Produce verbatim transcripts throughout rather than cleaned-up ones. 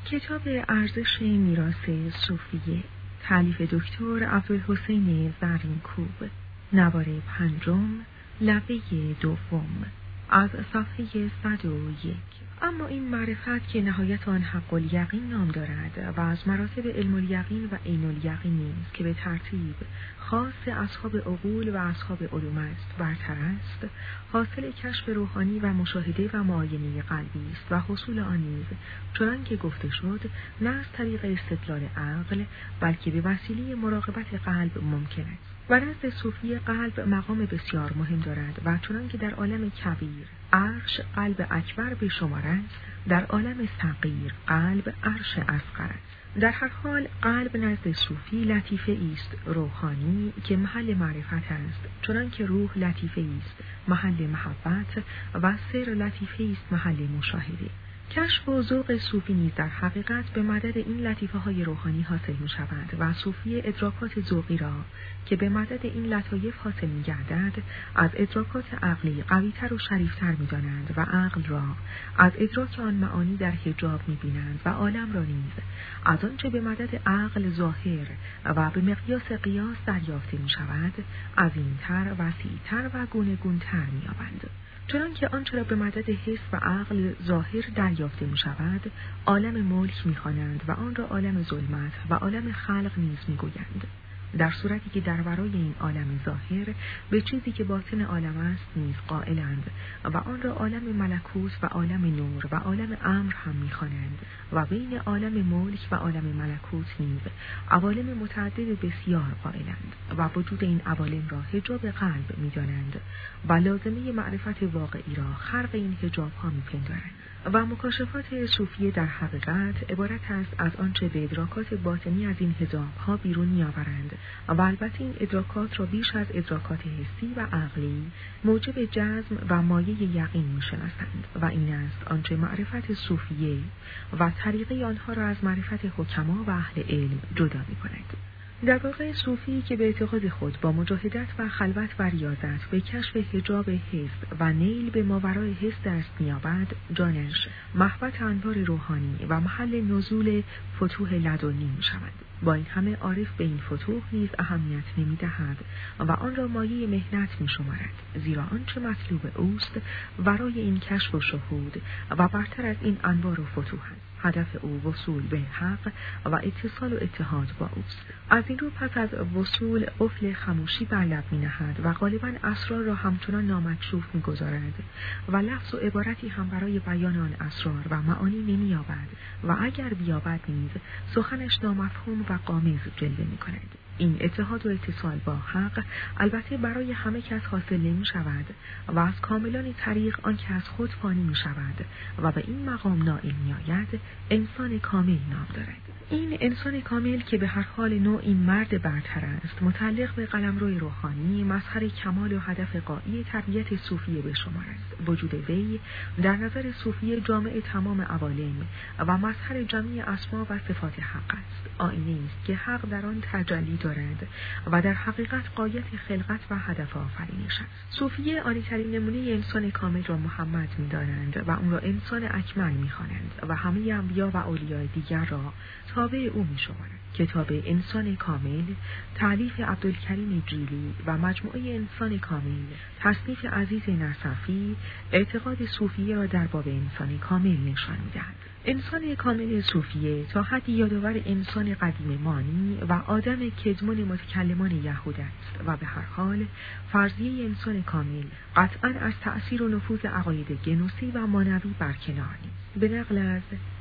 کتاب ارزش میراث صوفیه، تالیف دکتر عبدالحسین زرینکوب، نوار پنجم، لبه دوم، از صفحه صد و یک. اما این معرفت که نهایت آن حق الیقین نام دارد و از مراتب علم الیقین و عین الیقین نیست که به ترتیب خاص اصحاب عقول و اصحاب علوم است برتر است، حاصل کشف روحانی و مشاهده و معاینه قلبی است و حصول آن نیز چنان که گفته شد نه از طریق استدلال عقل بلکه به وسیله مراقبت قلب ممکن است. و نزد صوفی قلب مقام بسیار مهم دارد و چنان که در عالم کبیر عرش قلب اکبر به شمار است، در عالم صغیر قلب عرش اصغر است. در هر حال قلب نزد صوفی لطیفه است روحانی که محل معرفت است، چنان که روح لطیفه است محل محبت و سر لطیفه است محل مشاهده. کشف و ذوق صوفی نیز در حقیقت به مدد این لطیفه های روحانی حاصل می شود و صوفی ادراکات ذوقی را که به مدد این لطایف حاصل می گردد از ادراکات عقلی قویتر و شریفتر می دانند و عقل را از ادراک آن معانی در حجاب می بینند و عالم را نیز از آنچه به مدد عقل ظاهر و به مقیاس قیاس دریافته می شود عظیمتر، وسیعتر و گونه گونتر می یابند. چنان که آنچه را به مدد حس و عقل ظاهر دریافته می شود عالم ملک می خوانند و آن را عالم ظلمت و عالم خلق نیز می گویند، در صورتی که در ورای این عالم ظاهر به چیزی که باطن عالم است نیز قائلند و آن را عالم ملکوت و عالم نور و عالم امر هم می خوانند و بین عالم ملک و عالم ملکوت نیز عوالم متعدد بسیار قائلند و وجود این عوالم را حجاب قلب می دانند و لازمه معرفت واقعی را خرق این حجاب ها می پندارند. و مکاشفات صوفیه در حقیقت عبارت است از آنچه به ادراکات باطنی از این حجاب ها بیرون می آورند و البته این ادراکات را بیش از ادراکات حسی و عقلی موجب جزم و مایه یقین می شناسند و این است آنچه معرفت صوفیه و طریقه آنها را از معرفت حکما و اهل علم جدا می کند. در واقع صوفی که به اعتقاد خود با مجاهدت و خلوت و ریاضت به کشف حجاب حس و نیل به ماورای حس دست می‌یابد، جانش محبت انوار روحانی و محل نزول فتوح لدنی می‌شود. با این همه عارف به این فتوح نیز اهمیت نمی‌دهد و آن را مایه مهنت می‌شمارد، زیرا آنچه مطلوب اوست ورای این کشف و شهود و برتر از این انوار و فتوح است. هدف او وصول به حق و اتصال و اتحاد با اوست. از این رو پس از وصول قفل خموشی بر لب می نهد و غالباً اسرار را همچنان نامکشوف می گذارد و لفظ و عبارتی هم برای بیان آن اسرار و معانی نمی یابد و اگر بیابد نیز سخنش نامفهوم و غامض جلوه می کند. این اتحاد و اتصال با حق البته برای همه کس حاصل نمی شود و از کاملان طریق آن که از خود فانی می شود و به این مقام نائل می آید انسان کامل نام دارد. این انسان کامل که به هر حال نوعی مرد برتر است، متعلق به قلمرو روحانی، مظهر کمال و هدف غایی تربیت صوفیه به شمار است. وجود وی در نظر صوفیه جامع تمام عوالم و مظهر جمعی اسما و صفات حق است. آینه است که حق در آن تجلی دارد و در حقیقت غایت خلقت و هدف آفرینش است. صوفیه عالی‌ترین نمونه انسان کامل را محمد می‌دانند و اون را انسان اکمل می‌خوانند و همه انبیا و اولیاء دیگر را تابع او می‌شمارند. کتاب انسان کامل تالیف عبدالکریم جیلی و مجموعه انسان کامل تصنیف عزیز نصفی اعتقاد صوفیه را در باب انسان کامل نشان می‌دهد. انسان کامل صوفیه تا حدی یادآور انسان قدیم مانی و آدم کدمون متکلمان یهود است و به هر حال فرضیه انسان کامل قطعاً از تأثیر و نفوذ عقاید گنوسی و مانوی برکنار نیست. به نقل از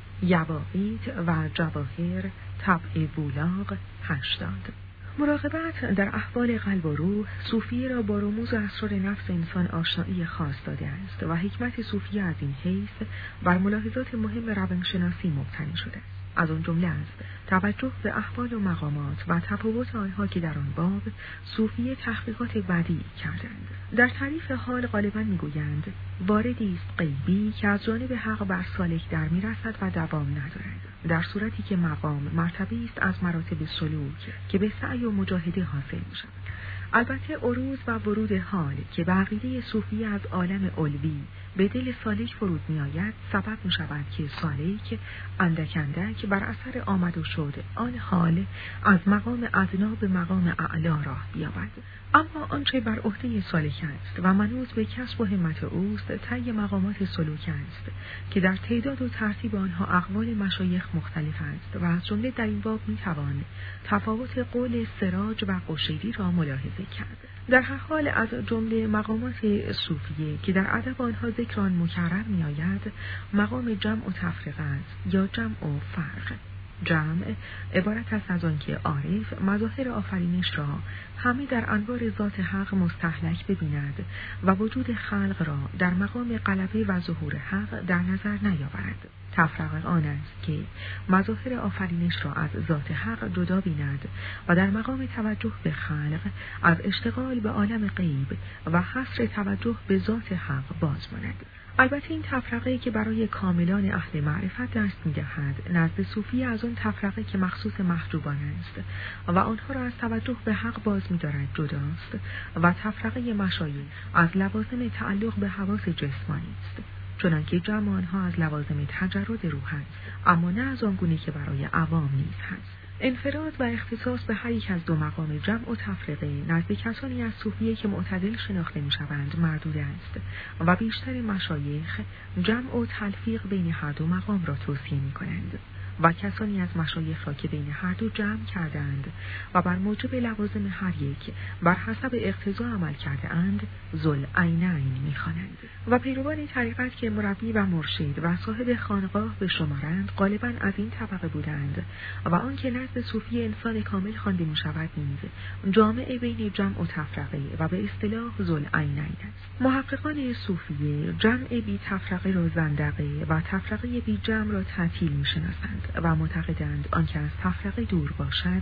یواقیت و جواهر طبع بولاغ هشتاد. مراقبت در احوال قلب و روح صوفیه را با رموز و اسرار نفس انسان آشنایی خاص داده است و حکمت صوفیه از این حیث بر ملاحظات مهم روانشناسی مبتنی شده است. از آن جمله است توجه به احوال و مقامات و تفاوت آنها که در آن باب صوفیه تحقیقات بدیعی کردند. در تعریف حال غالباً میگویند واردی است غیبی که از جانب حق بر سالک در میرسد و دوام ندارد، در صورتی که مقام مرتبه است از مراتب سلوک که به سعی و مجاهده حاصل میشود. البته عروض و ورود حال که به عقیده صوفیه از عالم علوی به دل سالک فرود می آید سبب می شود که سالک اندک اندک بر اثر آمد و شد آن حال از مقام ادنا به مقام اعلا راه بیابد. اما آنچه بر عهده سالک است و منوط به کسب و همت اوست طی مقامات سلوک است که در تعداد و ترتیب آنها اقوال مشایخ مختلف است و از جمله در این باب می توان تفاوت قول سراج و قشیری را ملاحظه کرد. در هر حال از جمله مقامات صوفیه که در ادب آنها ذکر آن مکرر می آید مقام جمع و تفرقه است یا جمع و فرق. جمع عبارت است از آن که عارف مظاهر آفرینش را همه در انوار ذات حق مستهلک ببیند و وجود خلق را در مقام غلبه و ظهور حق در نظر نیاورد. تفرقه آن است که مظاهر آفرینش را از ذات حق جدا بیند و در مقام توجه به خلق از اشتغال به عالم غیب و حصر توجه به ذات حق باز ماند. البته این تفرقه که برای کاملان اهل معرفت دست می‌دهد نزد صوفی از آن تفرقه که مخصوص محجوبان است و آنها را از توجه به حق باز می‌دارد جداست و تفرقه مشایخ از لوازم تعلق به حواس جسمانی است، چنانکه جمع آنها از لوازم تجرد روح است، اما نه از آن گونه که برای عوام نیز هست. انفراد و اختصاص به هر یک از دو مقام جمع و تفرقه نزد کسانی از صوفیه که معتدل شناخته می‌شوند مردود است و بیشتر مشایخ جمع و تلفیق بین هر دو مقام را توصیه می‌کنند و کسانی از مشایخ را که بین هر دو جمع کردند و بر موجب لوازم هر یک بر حسب اقتضا عمل کرده اند ذوالعینین می‌خوانند و پیروان طریقت که مربی و مرشد و صاحب خانقاه به شمارند غالباً از این طبقه بودند و آن که نزد صوفی انسان کامل خوانده می‌شود نیز جامع بین جمع و تفرقه و به اصطلاح ذوالعینین است. محققان صوفیه جمع بی تفرقه را زندقه و تفرقه بی جمع را تعطیل می‌شناسند و معتقدند آنکه از تفرقه دور باشد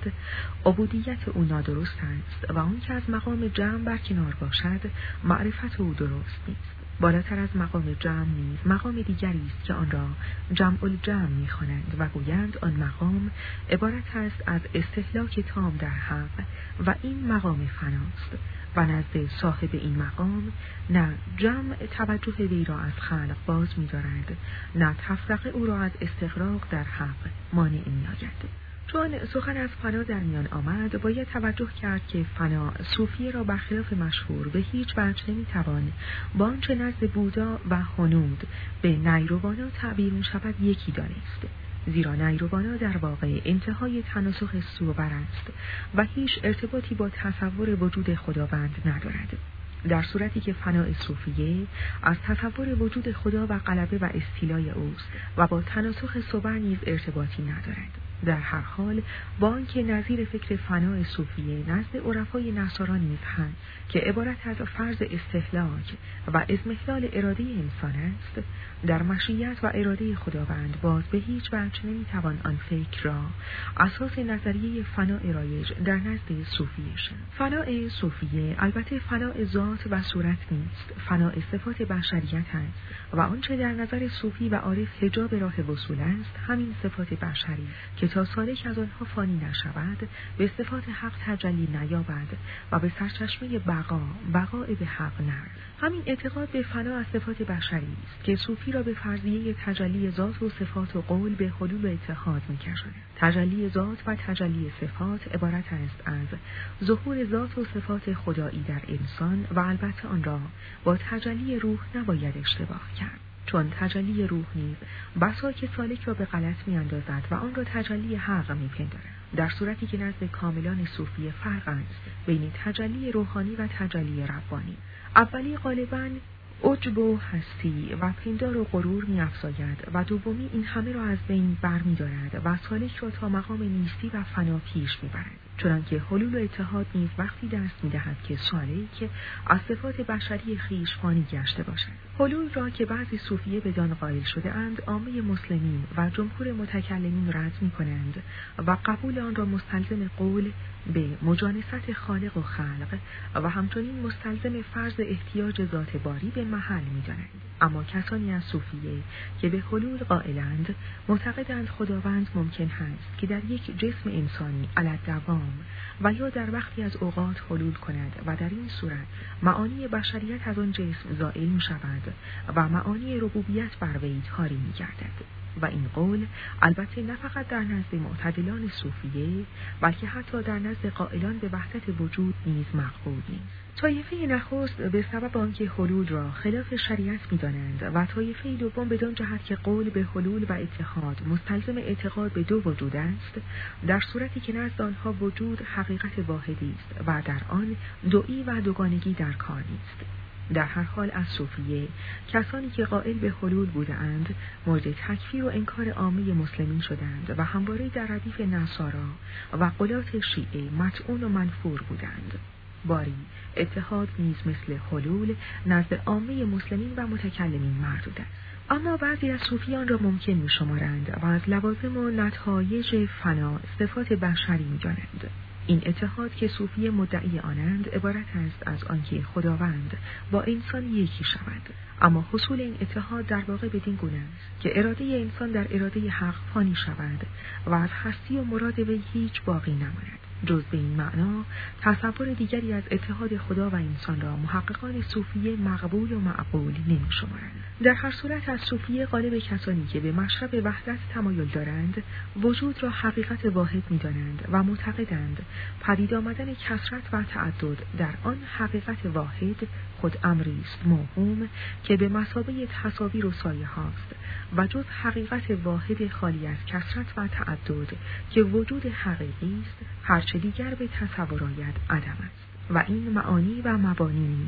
عبودیت او نادرست است و آنکه از مقام جمع برکنار باشد معرفت او درست نیست. بالاتر از مقام جمع نیز مقام دیگری است که آن را جمع الجمع می‌خوانند و گویند آن مقام عبارت است از استهلاک تام در حق و این مقام فناست و نزد صاحب این مقام نه جمع توجه وی را از خلق باز می‌دارد نه تفرقه او را از استغراق در حق مانع می‌آید. چون سخن از فنا در میان آمد باید توجه کرد که فنا صوفیه را برخلاف مشهور به هیچ وجه نمی‌توان با آنچه نزد بودا و هنود به نیروبانا تعبیر می‌شود یکی دانست، زیرا نیروبانا در واقع انتهای تناسخ صور است و هیچ ارتباطی با تصور وجود خداوند ندارد، در صورتی که فناء صوفیه از تصور وجود خدا و غلبه و استیلای اوست و با تناسخ صور نیز ارتباطی ندارد. در هر حال با آنکه نظیر فکر فناء صوفیه نزد عرفای نصارا نیز هست که عبارت از فرض استهلاک و اضمحلال اراده انسان است، در مشیت و اراده خداوند باز به هیچ وجه نمیتوان آن فکر را اساس نظریه فناء رایج در نزد صوفیه شد. فناء صوفیه البته فناء ذات و صورت نیست، فناء صفات بشریت است و آنچه در نظر صوفی و عارف حجاب راه وصول است همین صفات بشری که تا سالک از آنها فانی نشود به صفات حق تجلی نیابد و به سرچشمه بقا بقای به حق نرد. همین اعتقاد به فنا از صفات بشری است که صوفی را به فرضیه تجلی ذات و صفات و قول به حلول و اتحاد می‌کشاند. تجلی ذات و تجلی صفات عبارت است از ظهور ذات و صفات خدایی در انسان و البته آن را با تجلی روح نباید اشتباه کرد، چون تجلی روح نیز بسا که سالک را به غلط می اندازد و آن را تجلی حق می پندارد، در صورتی که نزد کاملان صوفی فرق است بین تجلی روحانی و تجلی ربانی. اولی غالباً عجب و هستی و پندار و غرور می افزاید و دومی این همه را از بین بر می دارد و سالک را تا مقام نیستی و فنا پیش می برد، چنانکه حلول و اتحاد نیز وقتی دست می دهد که سالک از صفات بشری خویش فانی گشته باشد. حلول را که بعضی صوفیه بدان قائل شده اند عامه مسلمین و جمهور متکلمین رد می کنند و قبول آن را مستلزم قول به مجانست خالق و خلق و همچنین مستلزم فرض احتیاج ذات باری به محل می دانند. اما کسانی از صوفیه که به حلول قائلند معتقدند خداوند ممکن هست که در یک جسم انسانی علی الدوام مقام و یا در وقتی از اوقات حلول کند و در این صورت معانی بشریت از آن جسم زائل می شود و معانی ربوبیت بر وی طاری می گردد. و این قول البته نه فقط در نزد معتدلان صوفیه بلکه حتی در نزد قائلان به وحدت وجود نیز مقبول نیست. طایفه نخست به سبب آنکه حلول را خلاف شریعت می‌دانند و طایفه دوم بدان جهت که قول به حلول و اتحاد مستلزم اعتقاد به دو وجود است، در صورتی که نزد آنها وجود حقیقت واحدی است و در آن دویی و دوگانگی در کار نیست. در هر حال از صوفیه کسانی که قائل به حلول بودند مورد تکفیر و انکار عامه مسلمین شدند و همواره در ردیف نصارا و غلات شیعه مطعون و منفور بودند. باری اتحاد نیز مثل حلول نزد عامه مسلمین و متکلمین مردود است. اما بعضی از صوفیان را ممکن می شمارند و از لوازم و نتایج فنا صفات بشری می دانند. این اتحاد که صوفی مدعی آنند عبارت است از آنکه خداوند با انسان یکی شود، اما حصول این اتحاد در واقع بدین گونه است که اراده انسان در اراده حق فانی شود و از هستی و مراد وی هیچ باقی نماند. جز به این معنا تصور دیگری از اتحاد خدا و انسان را محققان صوفیه مقبول و معقول نمی شمارند. در هر صورت از صوفیه غالب کسانی که به مشرب وحدت تمایل دارند وجود را حقیقت واحد می دانند و معتقدند پدید آمدن کثرت و تعدد در آن حقیقت واحد خود امری است موهوم که به مثابه تصاویر و سایه هاست و جز حقیقت واحد خالی از کثرت و تعدد که وجود حقیقی است هرچه دیگر به تصور آید عدم است. و این معانی و مبانی نیز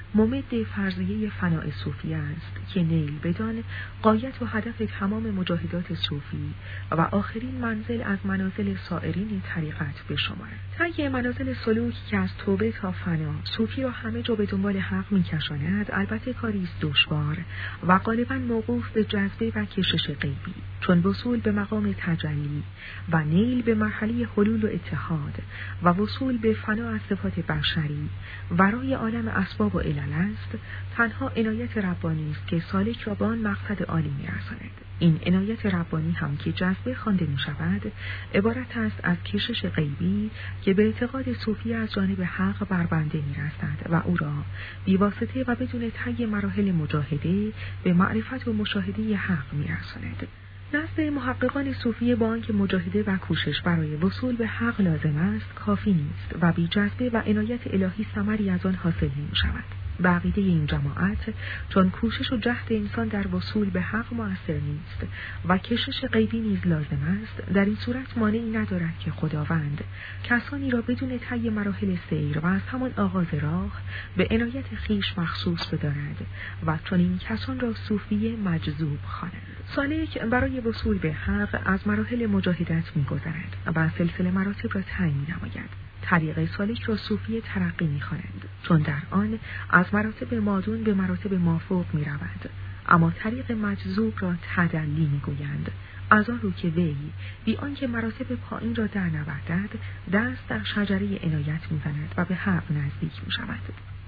ممد فرضیه فناء صوفی است که نیل بدان غایت و هدف تمام مجاهدات صوفی و آخرین منزل از منازل سائرین طریقت بشمارد. طی منازل سلوک که از توبه تا فنا صوفی را همه جا به دنبال حق می‌کشاند البته کاری است دشوار و غالباً موقوف به جذبه و کشش غیبی، چون وصول به مقام تجلی و نیل به مرحله حلول و اتحاد و وصول به فنا از صفات بشری ورای عالم اسباب و علل است. تنها عنایت ربانی است که سالک را به آن مقصد عالی می‌رساند. این عنایت ربانی هم که جذبه خوانده می‌شود عبارت است از کشش غیبی که به اعتقاد صوفی از جانب حق بر بنده می‌رسد و او را بی‌واسطه و بدون طی مراحل مجاهده به معرفت و مشاهده حق می‌رساند. نزد محققان صوفیه با آنکه مجاهده و کوشش برای وصول به حق لازم است کافی نیست و بی جذبه و عنایت الهی ثمری از آن حاصل نمی‌شود. به عقیده این جماعت چون کوشش و جهد انسان در وصول به حق مؤثر نیست و کشش غیبی نیز لازم است، در این صورت مانعی ندارد که خداوند کسانی را بدون طی مراحل سیر و از همان آغاز راه به عنایت خیش مخصوص بدارد و چون این کسان را صوفیه مجذوب خوانند. سالک برای وصول به حق از مراحل مجاهدت می‌گذرد و سلسله مراتب را تعیین نماید. طریق سالک را صوفیه ترقی می‌خوانند چون در آن از مراتب مادون به مراتب مافوق می‌رود، اما طریق مجذوب را تدلی می‌گویند، از آن رو که وی بی آنکه مراتب پایین را در نوردد دست در شجره عنایت می‌زند و به حق نزدیک می‌شود.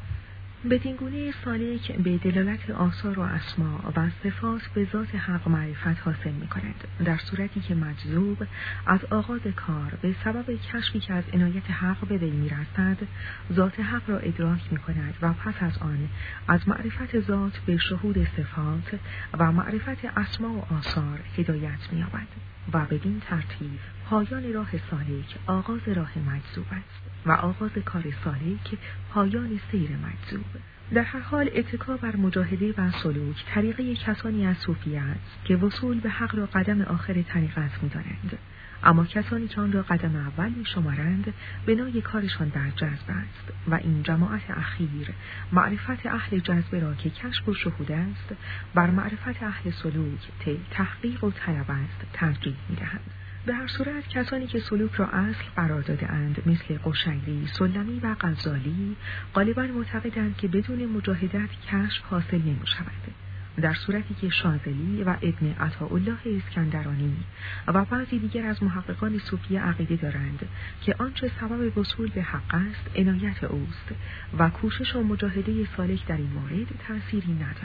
بدین گونه سالک به دلالت آثار و اسما و صفات به ذات حق معرفت حاصل می کند، در صورتی که مجذوب از آغاز کار به سبب کشفی که از عنایت حق به وی می رسد ذات حق را ادراک می کند و پس از آن از معرفت ذات به شهود صفات و معرفت اسما و آثار هدایت می یابد و بدین ترتیب پایان راه سالک آغاز راه مجذوب است و آغاز کار سالک پایان سیر مجذوب. در هر حال اتکا بر مجاهده و سلوک طریقه کسانی از صوفیه است که وصول به حق را قدم آخر طریقت می دانند، اما کسانی که آن را قدم اول می شمارند بنای کارشان در جذب است و این جماعت اخیر معرفت اهل جذبه را که کشف و شهود است بر معرفت اهل سلوک تحقیق و طلب است ترجیح می دهند. به هر صورت کسانی که سلوک را اصل قرار داده اند مثل قشیری، سلمی و غزالی غالباً معتقدند که بدون مجاهدت کشف حاصل نمی شود، در صورتی که شاذلی و ابن عطاءالله اسکندرانی و بعضی دیگر از محققان صوفیه عقیده دارند که آنچه سبب وصول به حق است عنایت اوست و کوشش و مجاهده سالک در این مورد تأثیری ندارد.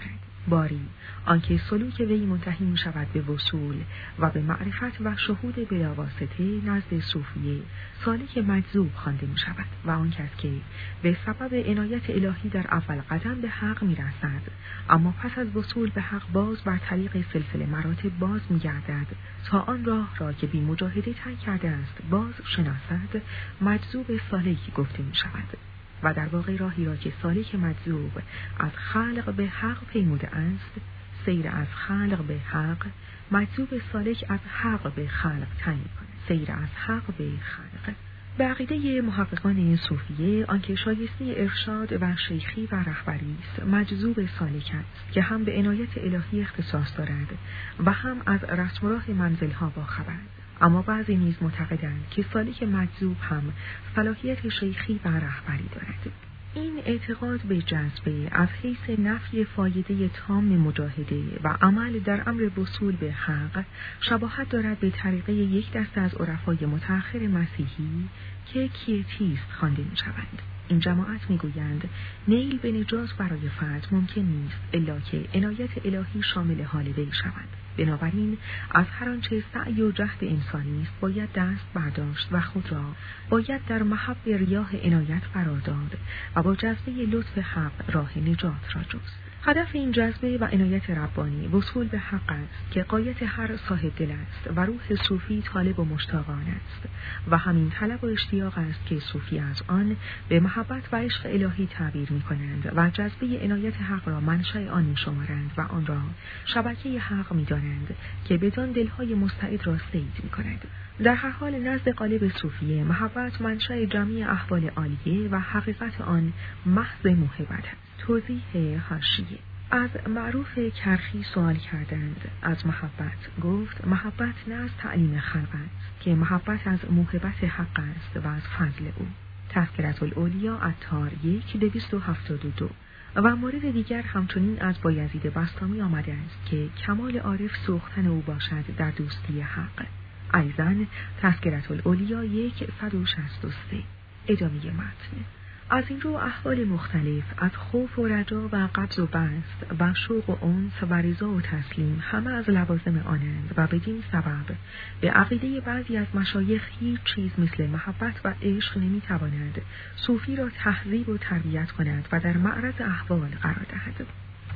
باری آنکه سلوک وی منتهی می شود به وصول و به معرفت و شهود بلاواسطه نزد صوفیه سالک مجذوب خوانده می شود و آن کس که به سبب عنایت الهی در اول قدم به حق می رسد اما پس از وصول به حق باز بر طریق سلسله مراتب باز می گردد تا آن راه را که بی مجاهده طی کرده است باز شناسد مجذوب سالک گفته می شود. و در واقع راهی را که سالک مجذوب از خلق به حق پیموده است، سیر از خلق به حق، مجذوب سالک از حق به خلق تعیین کند. سیر از حق به خلق. به عقیده محققان صوفیه آنکه شایسته ارشاد و شیخی و رهبری است مجذوب سالک است که هم به عنایت الهی اختصاص دارد و هم از رسم و راه منزلها باخبر. اما بعضی نیز معتقدند که سالک مجذوب هم صلاحیت شیخی و رهبری دارد. این اعتقاد به جذبه از حیث نفی فایده تام مجاهده و عمل در امر وصول به حق شباهت دارد به طریقه یک دسته از عرفای متأخر مسیحی که کیتیست خوانده می شوند. این جماعت می گویند نیل به نجات برای فرد ممکن نیست الا که عنایت الهی شامل حال وی شود. بنابراین از هر آنچه سعی و جهد انسانی است باید دست برداشت و خود را باید در محب ریاح عنایت قرار داد و با جذبه لطف حق راه نجات را جست. هدف این جذبه و عنایت ربانی وصول به حق است که غایت هر صاحب دل است و روح صوفی طالب و مشتاقان است و همین طلب و اشتیاق است که صوفی از آن به محبت و عشق الهی تعبیر می کنند و جذبه عنایت حق را منشأ آن می شمارند و آن را شبکه حق می دانند که بدان دلهای مستعد را صید می کند. در هر حال نزد قالب صوفیه محبت منشأ جمعی احوال عالیه و حقیقت آن محض موهبت است. توضیح حاشیه: از معروف کرخی سوال کردند از محبت. گفت محبت نه از تعلیم خلق است که محبت از موهبت حق است و از فضل او. تذکرة الاولیا عطار یک دویست و هفتاد و دو. و مورد دیگر همچنین از بایزید بسطامی آمده است که کمال عارف سوختن او باشد در دوستی حق. ایضاً تذکرة الاولیا یک صد و شصت و سه. ادامه متن. از این رو احوال مختلف از خوف و رجا و قبض و بسط و شوق و انس و رضا و تسلیم همه از لوازم آنند و بدین سبب به عقیده بعضی از مشایخ هیچ چیز مثل محبت و عشق نمیتواند صوفی را تهذیب و تربیت کند و در معرض احوال قرار دهد.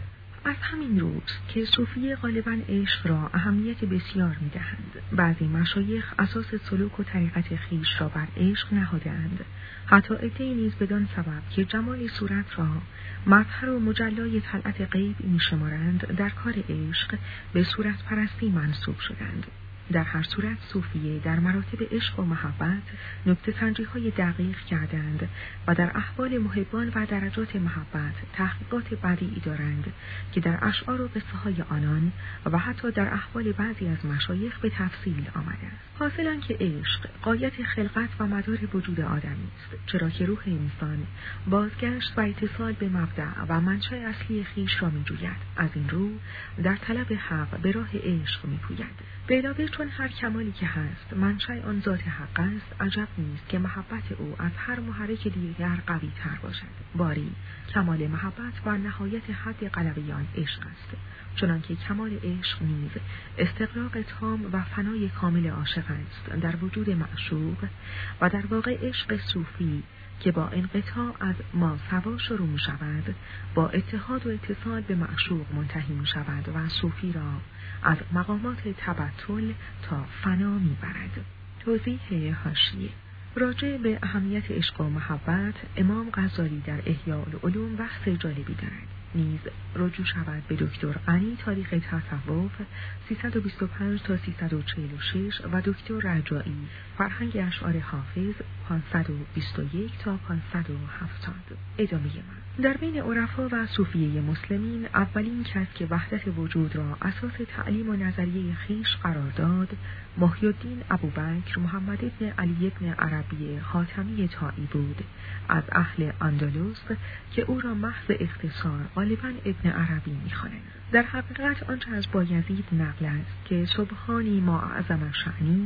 از همین روست که صوفیه غالباً عشق را اهمیت بسیار می‌دهند. بعضی مشایخ اساس سلوک و طریقت خویش را بر عشق نهاده‌اند، حتی عده‌ای نیز بدان سبب که جمال صورت را مظهر و مجلای طلعت غیب می‌شمارند در کار عشق به صورت پرستی منسوب شدند. در هر صورت صوفیه در مراتب عشق و محبت نکته سنجی‌های دقیق کردند و در احوال محبان و درجات محبت تحقیقات بدیعی دارند که در اشعار و قصه‌های آنان و حتی در احوال بعضی از مشایخ به تفصیل آمده است. حاصل آن که عشق غایت خلقت و مدار وجود آدمی است، چرا که روح انسان بازگشت و اتصال به مبدأ و منشأ اصلی خویش را می‌جوید. از این رو در طلب حق به راه عشق می‌پوید. به علاوه چون هر کمالی که هست منشأ آن ذات حق است، عجب نیست که محبت او از هر محرک دیگر قوی تر باشد. باری کمال محبت و نهایت حد غلبه آن عشق است، چنانکه کمال عشق نیز استقراق تام و فنای کامل عاشق است در وجود معشوق و در واقع عشق صوفی که با انقطاع از ما سوا شروع می شود با اتحاد و اتصال به معشوق منتهی می شود و صوفی را از مقامات تبتل تا فنا می برد. توضیح حاشیه: راجع به اهمیت عشق و محبت امام غزالی در احیاء العلوم بحث جالبی دارد. نیز رجوع شود به دکتر غنی تاریخ تصوف سیصد و بیست و پنج تا سیصد و چهل و شش و دکتر رجایی فرهنگ اشعار حافظ پانصد و بیست و یک تا پانصد و هفتاد. ادامه من. در بین عرفا و صوفیه مسلمین اولین کس که وحدت وجود را اساس تعلیم و نظریه خویش قرار داد محی الدین ابوبکر محمد ابن علی ابن عربی خاتمی طایی بود، از اهل اندلس که او را محض اختصار غالباً ابن عربی می‌خوانند. در حقیقت آنچه از بایزید نقل است که سبحانی ما اعظم شأنی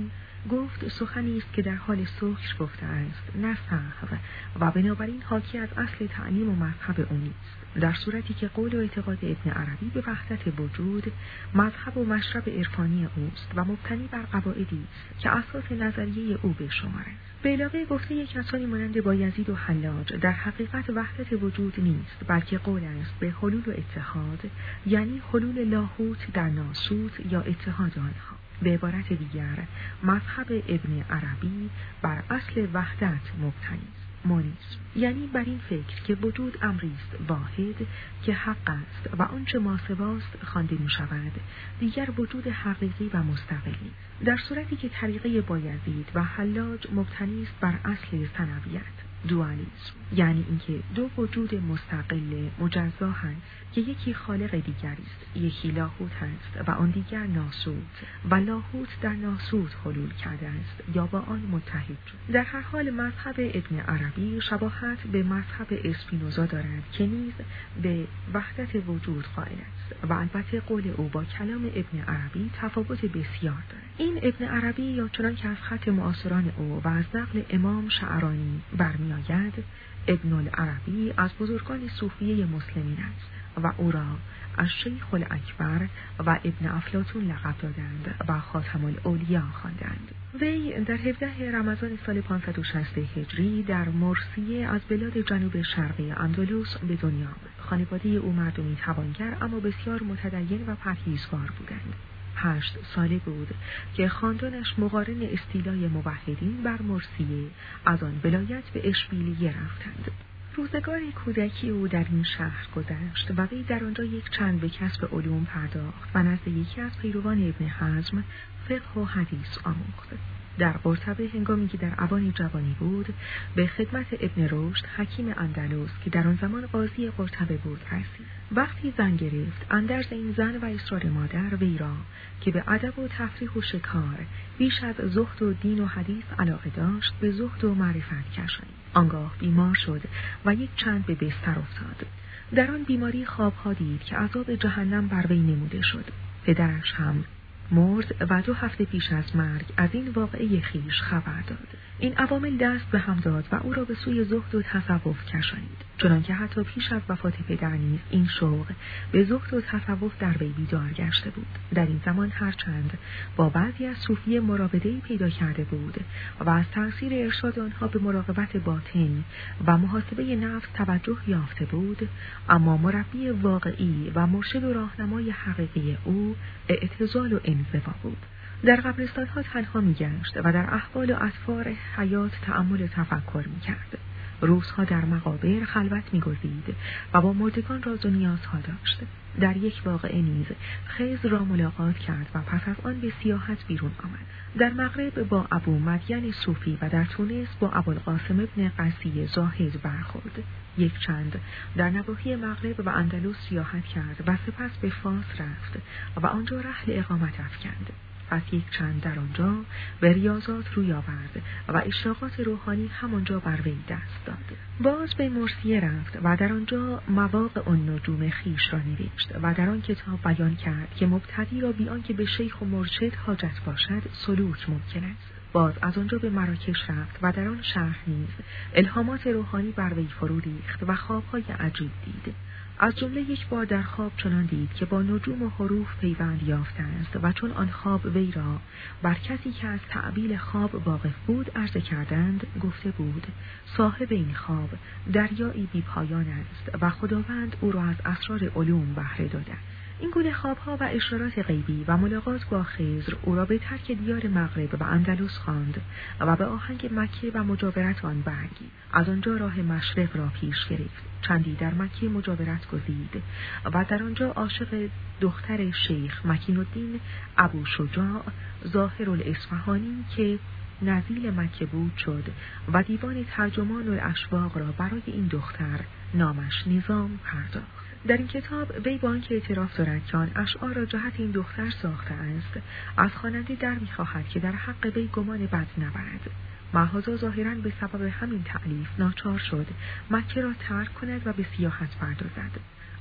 گفت سخنی است که در حال سکر گفته است، نه سهو، و بنابراین حاکی از اصل تعلیم و مذهب او نیست. در صورتی که قول و اعتقاد ابن عربی به وحدت وجود مذهب و مشرب عرفانی اوست و مبتنی بر قواعدی است که اساس نظریه او به شمار است. به علاوه گفته کسانی مانند بایزید و حلاج در حقیقت وحدت وجود نیست، بلکه قول است به حلول و اتحاد، یعنی حلول لاهوت در ناسوت یا اتحاد آنها. به عبارت دیگر مذهب ابن عربی بر اصل وحدت مبتنی است، مونیسم، یعنی بر این فکر که وجود امری است واحد که حق است و آنچه ماسواست خوانده می شود دیگر وجود حقیقی و مستقلی. در صورتی که طریقه بایزید و حلاج مبتنی است بر اصل ثنویت، دوالیسم، یعنی اینکه دو وجود مستقل مجزا هست که یکی خالق دیگری است، یکی لاهوت است و آن دیگر ناسوت، و لاهوت در ناسوت حلول کرده است یا با آن متحد شد. در هر حال مذهب ابن عربی شباهت به مذهب اسپینوزا دارد که نیز به وحدت وجود قائل است و البته قول او با کلام ابن عربی تفاوت بسیار دارد. این ابن عربی یا چنان که از خط معاصران او و از نقل امام شعرانی برمیآید، ابن العربی از بزرگان صوفیه مسلمین است و او را از شیخ الاکبر و ابن افلاطون لقب دادند و خاتم الاولیا خواندند. وی در هفدهم رمضان سال پانصد و شصت هجری در مرسیه از بلاد جنوب شرقی اندلس به دنیا آمد. خانواده او مردمی توانگر اما بسیار متدین و پرهیزگار بودند. هشت ساله بود که خاندانش مقارن استیلای موحدین بر مرسیه از آن ولایت به اشبیلیه رفتند. روزگار کودکی او در این شهر گذشت و وی در آنجا یک چند به کسب علوم پرداخت و نزد یکی از پیروان ابن حزم فقه و حدیث آموخت. در قرطبه هنگامی که در اوان جوانی بود به خدمت ابن رشد حکیم اندلس که در آن زمان قاضی قرطبه بود رسید. وقتی زن گرفت اندرز این زن و اصرار مادر وی را که به ادب و تفریح و شکار بیش از زهد و دین و حدیث علاقه داشت به زهد و معرفت کشانید. آنگاه بیمار شد و یک چند به بستر افتاد. در آن بیماری خوابها دید که عذاب جهنم بر وی نموده شد. پدرش هم مرد و دو هفته پیش از مرگ از این واقعه خیش خبر داد. این عوامل دست به هم داد و او را به سوی زهد و تصوف کشانید، چنانکه حتی پیش از وفات پدر نیز این شوق به زهد و تصوف در وی بیدار گشته بود. در این زمان هرچند با بعضی از صوفیه مراوده‌ای پیدا کرده بود و از تأثیر ارشاد آنها به مراقبت باطن و محاسبه نفس توجه یافته بود، اما مربی واقعی و مرشد و راهنمای حقیقی او اعتزال و انزوا بود. در قبرستان‌ها تنها می‌گشت و در احوال و اطوار حیات تأمل و تفکر می‌کرد. روزها در مقابر خلوت می‌گزید و با مردگان راز و نیازها داشت. در یک واقعه نیز خضر را ملاقات کرد و پس از آن به سیاحت بیرون آمد. در مغرب با ابو مدین صوفی و در تونس با ابوالقاسم ابن قسی زاهد برخورد. یک چند در نواحی مغرب و اندلس سیاحت کرد و سپس به فاس رفت و آنجا رحل اقامت افکند. پس یک چند در آنجا به ریاضات روی آورد و اشراقات روحانی همانجا بر وی دست داد. باز به مرسیه رفت و در آنجا مواقع النجوم خیش را نوشت و در آن کتاب بیان کرد که مبتدی را بی آنکه به شیخ و مرشد حاجت باشد سلوک ممکن است. باز از آنجا به مراکش رفت و در آن شهر نیز الهامات روحانی بر وی فرو ریخت و خوابهای عجیب دید. از جمله یک بار در خواب چنان دید که با نجوم و حروف پیوند یافته است و چون آن خواب وی را بر کسی که از تعبیل خواب واقف بود عرضه کردند، گفته بود صاحب این خواب دریایی بی پایان است و خداوند او را از اسرار علوم بهره داده. این گونه خوابها و اشارات غیبی و ملاقات با خضر او را به ترک دیار مغرب و اندلس خواند و به آهنگ مکه و مجاورت آن برگی. از آنجا راه مشرق را پیش گرفت. چندی در مکه مجاورت گزید و در آنجا عاشق دختر شیخ مکین الدین ابو شجاع ظاهر الاصفهانی که نزیل مکه بود شد و دیوان ترجمان الاشواق را برای این دختر نامش نظام پرداخت. در این کتاب وی با آنکه اعتراف دارد که آن اشعار را جهت این دختر ساخته است، از خواننده در می‌خواهد که در حق وی گمان بد نبرد. محاذا ظاهراً به سبب همین تألیف ناچار شد مکه را ترک کند و به سیاحت پردازد.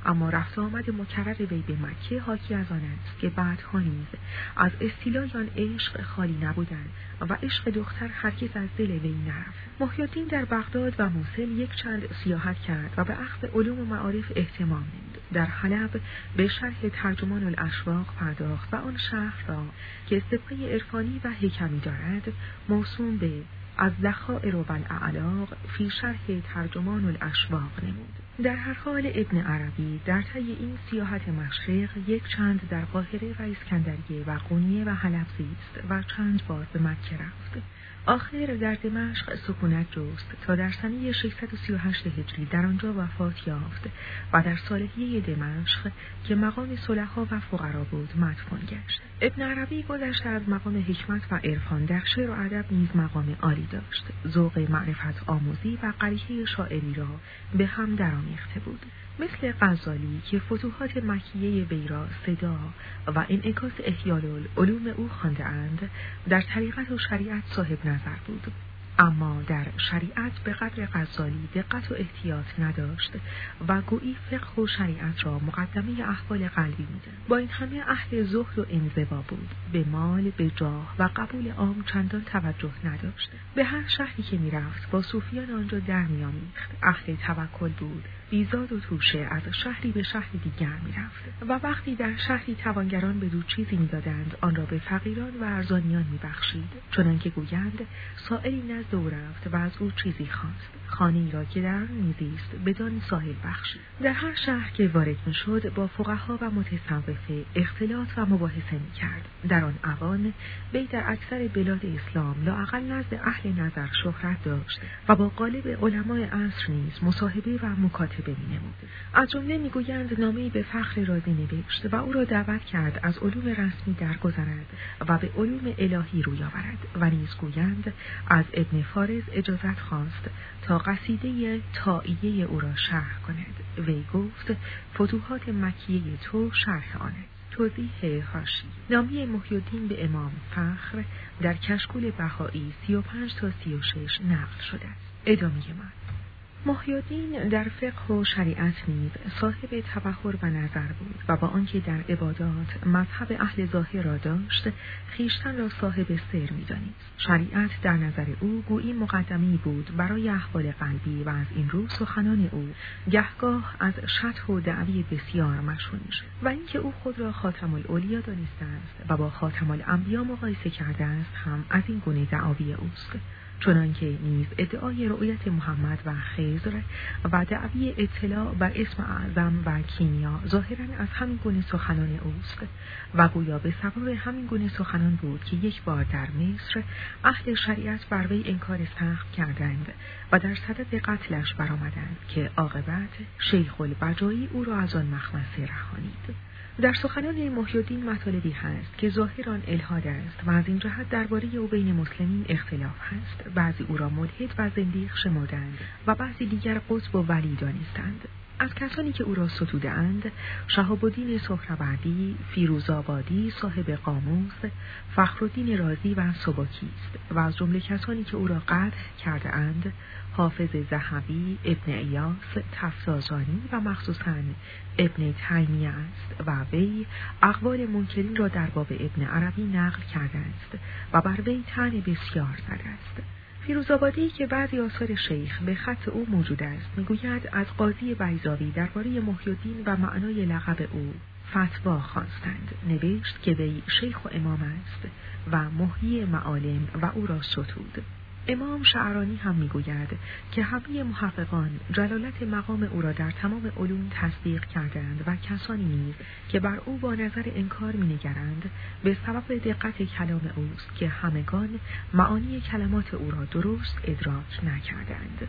اما رفت آمد مکرر وی به مکه حاکی از آن است که بعدها نیز از استیلای آن عشق خالی نبودند و عشق دختر هرگز از دل وی نرفت. محی الدین در بغداد و موصل یک چند سیاحت کرد و به اخذ علوم و معارف اهتمام نمود. در حلب به شرح ترجمان الاشواق پرداخت و آن شهر را که سبقه عرفانی و حکمی دارد موسوم به از ذخائر و الاعلاق فی شرح ترجمان الاشواق نمود. در هر حال ابن عربی در طی این سیاحت مشرق یک چند در قاهره و اسکندریه و قونیه و حلب زیست و چند بار به مکه رفت. آخر در دمشق سکونت جست تا در سنه ششصد و سی و هشت هجری در آنجا وفات یافت و در صالحیه دمشق که مقام صلحا و فقرا بود مدفون گشت. ابن عربی گذشته از مقام حکمت و عرفان در شعر و ادب نیز مقام عالی داشت. ذوق معرفت آموزی و قریحه شاعری را به هم درآمیخته بود. مثل غزالی که فتوحات مکیه وی را صدا و انعکاس احیال العلوم او خوانده اند، در طریقت و شریعت صاحب نظر بود، اما در شریعت به قدر غزالی دقت و احتیاط نداشت و گویی فقه و شریعت را مقدمه احوال قلبی می‌داد. با این همه اهل زهد و انزوا بود، به مال، به جاه و قبول عام چندان توجه نداشت. به هر شهری که می‌رفت با صوفیان آنجا در می‌آمیخت. اهل توکل بود، بیزاد و توشه از شهری به شهری دیگر می‌رفت و وقتی در شهری توانگران به دو چیزی می‌دادند آن را به فقیران و ارزانیان می‌بخشید، چنانکه گویند سائلی نزد او رفت و از او چیزی خواست، خانه‌ای را که در آن می‌زیست بدان ساحل بخشید. در هر شهر که وارد می‌شد با فقها و متصوفه اختلاط و مباحثه می‌کرد. در آن اوان وی در اکثر بلاد اسلام لااقل نزد اهل نظر شهرت داشت و با غالب علمای عصر نیز مصاحبه و مکاتبه می‌نمود. از جمله می‌گویند نامه‌ای به فخر رازی نوشت و او را دعوت کرد از علوم رسمی درگذرد و به علوم الهی روی آورد و نیز گویند از ابن فارس اجازت خواست تا قصیده طائیه او را شرح کند. وی گفت فتوحات مکیه تو شرح آن است. توضیح حاشیه: نامه محی الدین به امام فخر در کشکول بهایی سی و پنج تا سی و شش نقل شده است. ادامه من محی الدین در فقه و شریعت نیز صاحب تبحر و نظر بود و با آنکه در عبادات مذهب اهل ظاهر را داشت، خویشتن را صاحب سر می‌دانست. شریعت در نظر او گویی مقدمی بود برای احوال قلبی و از این رو سخنان او گهگاه از شطح و دعوی بسیار مشهور شد و اینکه او خود را خاتم الاولیا دانسته است و با خاتم الانبیا مقایسه کرده است هم از این گونه دعاوی اوست، چنانکه نیز ادعای رؤیت محمد و خضر و دعوی اطلاع بر اسم اعظم و کیمیا ظاهراً از همین گونه سخنان اوست و گویا به سبب همین گونه سخنان بود که یک بار در مصر اهل شریعت بر وی انکار سخت کردند و در صدد قتلش برآمدند که عاقبت شیخ البجایی او را از آن مخمصه رهانید. در سخنان محی الدین مطالبی هست که ظاهران الحاد است و از این جهت درباره او بین مسلمین اختلاف هست. بعضی او را ملحد و زندیق شمردند و بعضی دیگر قطب و ولی دانستند. از کسانی که او را ستوده‌اند شهاب الدین سهروردی، فیروزآبادی صاحب قاموس، فخرالدین رازی و سبکی است و از جمله کسانی که او را قدح کرده اند حافظ ذهبی، ابن ایاس، تفسازانی و مخصوصاً ابن تیمیه است و وی اقوال منکرین را در باب ابن عربی نقل کرده است و بر وی طعن بسیار زده است. فیروزآبادی که بعضی آثار شیخ به خط او موجود است میگوید از قاضی بیضاوی درباره محی الدین و معنای لقب او فتوا خواستند. نوشت که وی شیخ و امام است و محیی معالم و او را ستود. امام شعرانی هم میگوید که همه محققان جلالت مقام او را در تمام علوم تصدیق کردند و کسانی نیز که بر او با نظر انکار مینگرند به سبب دقت کلام اوست که همگان معانی کلمات او را درست ادراک نکردند.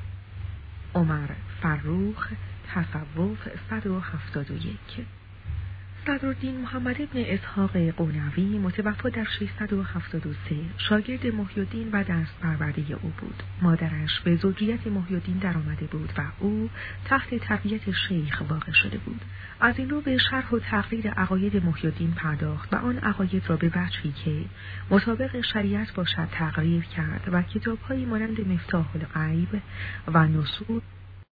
عمر فروخ، تصوف صد و هفتاد و یک. صدرالدین محمد ابن اسحاق قونوی متوفی در ششصد و هفتاد و سه شاگرد محی الدین و دست پرورده او بود. مادرش به زوجیت محی الدین در آمده بود و او تحت تربیت شیخ واقع شده بود. از این رو به شرح و تقریر عقاید محی الدین پرداخت و آن عقاید را به وجهی که مطابق شریعت باشد تقریر کرد و کتاب‌هایی مانند مفتاح الغیب و نصول